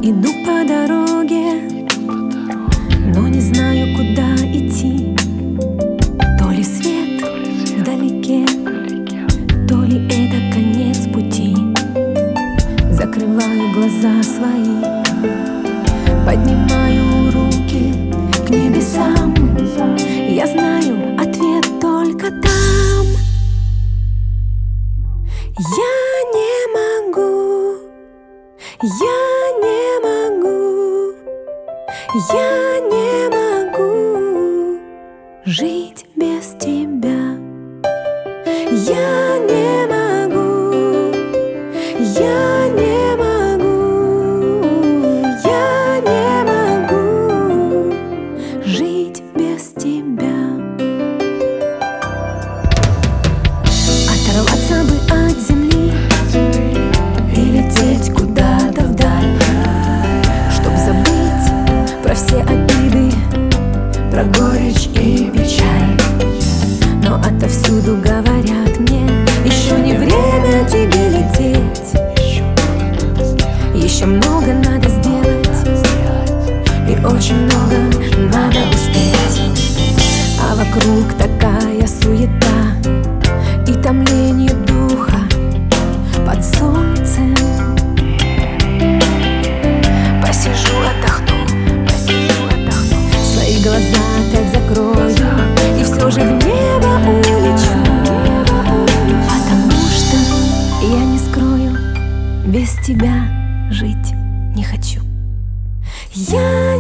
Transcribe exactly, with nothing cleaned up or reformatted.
Иду по дороге, но не знаю, куда идти. То ли свет вдалеке, то ли это конец пути. Закрываю глаза свои, поднимаю руки к небесам. Я знаю, ответ только там. Я не могу, я не могу, я не могу жить без тебя. Я не могу, я не могу, я не могу жить без тебя. Оторваться бы от земли и лететь куда-то вдаль, чтоб забыть про все обиды, про горечь и печаль. Но отовсюду говорят мне: еще не время тебе лететь, еще много надо сделать, и очень много надо успеть. А вокруг такая суета и томление духа под солнцем. Посижу, отдохну, посижу, отдохну, свои глаза опять закрою и все же в небо улечу, потому что я не скрою, без тебя жить не хочу. Я